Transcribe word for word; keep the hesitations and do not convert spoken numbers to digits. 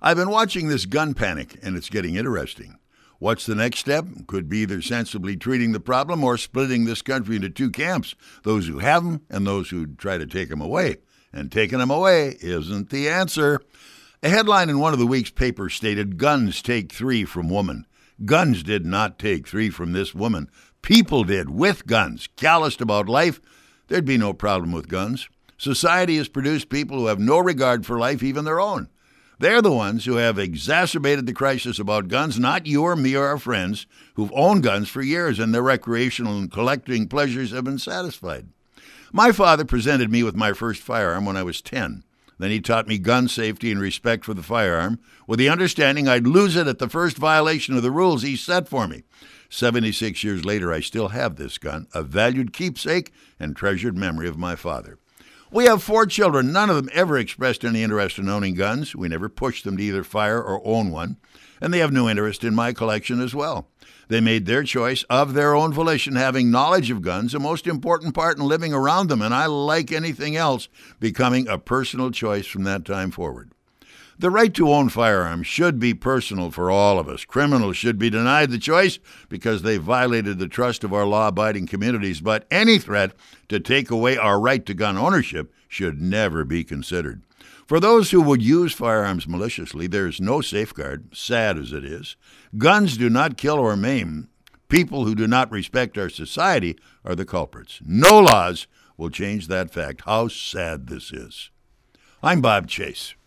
I've been watching this gun panic, and it's getting interesting. What's the next step? Could be either sensibly treating the problem or splitting this country into two camps, those who have them and those who try to take them away. And taking them away isn't the answer. A headline in one of the week's papers stated, "Guns take three from woman." Guns did not take three from this woman. People did, with guns. Calloused about life, there'd be no problem with guns. Society has produced people who have no regard for life, even their own. They're the ones who have exacerbated the crisis about guns, not you or me or our friends who've owned guns for years and their recreational and collecting pleasures have been satisfied. My father presented me with my first firearm when I was ten. Then he taught me gun safety and respect for the firearm, with the understanding I'd lose it at the first violation of the rules he set for me. seventy-six years later, I still have this gun, a valued keepsake and treasured memory of my father. We have four children. None of them ever expressed any interest in owning guns. We never pushed them to either fire or own one. And they have no interest in my collection as well. They made their choice of their own volition, having knowledge of guns, a most important part in living around them, and I, like anything else, becoming a personal choice from that time forward. The right to own firearms should be personal for all of us. Criminals should be denied the choice because they violated the trust of our law-abiding communities, but any threat to take away our right to gun ownership should never be considered. For those who would use firearms maliciously, there is no safeguard, sad as it is. Guns do not kill or maim. People who do not respect our society are the culprits. No laws will change that fact. How sad this is. I'm Bob Chase.